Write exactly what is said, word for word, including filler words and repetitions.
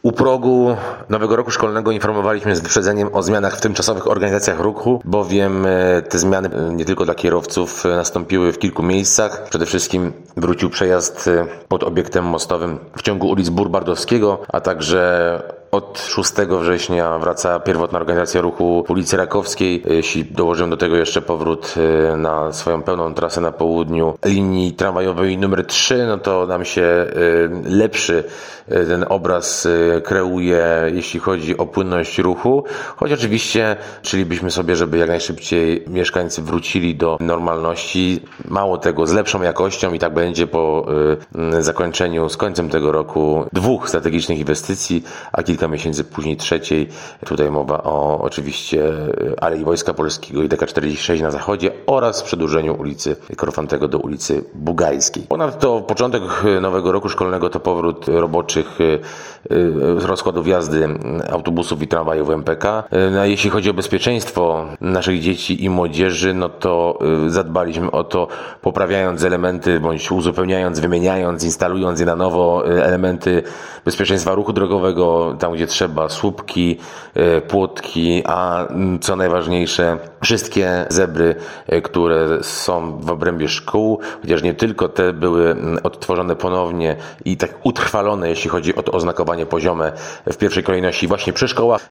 U progu nowego roku szkolnego informowaliśmy z wyprzedzeniem o zmianach w tymczasowych organizacjach ruchu, bowiem te zmiany nie tylko dla kierowców nastąpiły w kilku miejscach. Przede wszystkim wrócił przejazd pod obiektem mostowym w ciągu ulic Burbardowskiego, a także od szóstego września wraca pierwotna organizacja ruchu w ulicy Rakowskiej. Jeśli dołożymy do tego jeszcze powrót na swoją pełną trasę na południu linii tramwajowej numer trzy, no to nam się lepszy ten obraz kreuje, jeśli chodzi o płynność ruchu. Choć oczywiście chcielibyśmy sobie, żeby jak najszybciej mieszkańcy wrócili do normalności. Mało tego, z lepszą jakością i tak będzie po zakończeniu, z końcem tego roku dwóch strategicznych inwestycji, a kilka miesięcy później trzeciej. Tutaj mowa o oczywiście Alei Wojska Polskiego i D K czterdzieści sześć na zachodzie oraz przedłużeniu ulicy Korfantego do ulicy Bugajskiej. Ponadto początek nowego roku szkolnego to powrót roboczych z rozkładów jazdy autobusów i tramwajów M P K. No, jeśli chodzi o bezpieczeństwo naszych dzieci i młodzieży, no to zadbaliśmy o to, poprawiając elementy bądź uzupełniając, wymieniając, instalując je na nowo elementy bezpieczeństwa ruchu drogowego, tam gdzie trzeba, słupki, płotki, a co najważniejsze, wszystkie zebry, które są w obrębie szkół, chociaż nie tylko te były odtworzone ponownie i tak utrwalone, jeśli chodzi o to oznakowanie poziome w pierwszej kolejności właśnie przy szkołach.